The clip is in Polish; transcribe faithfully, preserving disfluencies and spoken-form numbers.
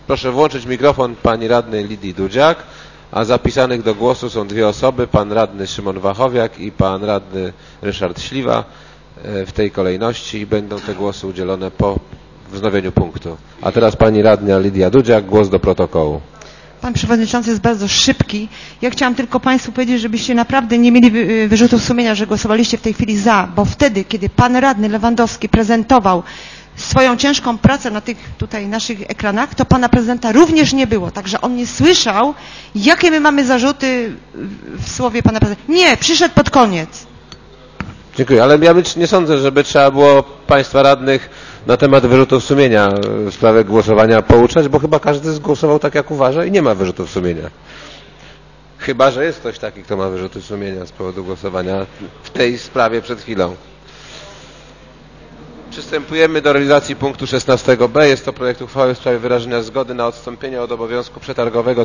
Proszę włączyć mikrofon pani radnej Lidii Dudziak, a zapisanych do głosu są dwie osoby, pan radny Szymon Wachowiak i pan radny Ryszard Śliwa w tej kolejności i będą te głosy udzielone po wznowieniu punktu. A teraz pani radna Lidia Dudziak, głos do protokołu. Pan przewodniczący jest bardzo szybki. Ja chciałam tylko państwu powiedzieć, żebyście naprawdę nie mieli wyrzutów sumienia, że głosowaliście w tej chwili za, bo wtedy, kiedy pan radny Lewandowski prezentował swoją ciężką pracę na tych tutaj naszych ekranach, to pana prezydenta również nie było. Także on nie słyszał, jakie my mamy zarzuty w słowie pana prezydenta. Nie, przyszedł pod koniec. Dziękuję, ale ja być, nie sądzę, żeby trzeba było państwa radnych na temat wyrzutów sumienia w sprawie głosowania pouczać, bo chyba każdy zgłosował tak, jak uważa i nie ma wyrzutów sumienia. Chyba że jest ktoś taki, kto ma wyrzuty sumienia z powodu głosowania w tej sprawie przed chwilą. Przystępujemy do realizacji punktu szesnastego b. Jest to projekt uchwały w sprawie wyrażenia zgody na odstąpienie od obowiązku przetargowego